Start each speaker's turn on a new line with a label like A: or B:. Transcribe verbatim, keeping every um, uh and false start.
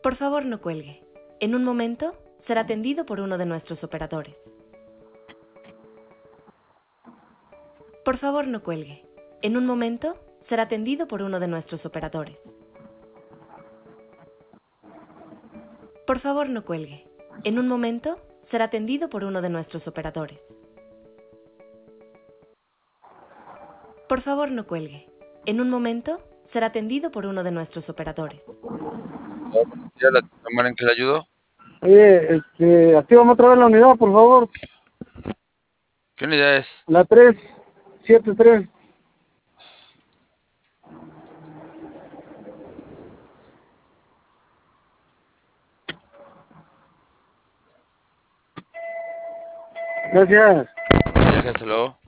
A: Por favor, no cuelgue. En un momento, será atendido por uno de nuestros operadores. Por favor, no cuelgue. En un momento, será atendido por uno de nuestros operadores. Por favor, no cuelgue. En un momento, será atendido por uno de nuestros operadores. Por favor, no cuelgue. En un momento, será atendido por uno de nuestros operadores.
B: ¿Ya la manera en que le ayudó?
C: Oye, este, activame otra vez la unidad, por favor.
B: ¿Qué unidad es?
C: La tres siete tres. Gracias.
B: Déjaselo.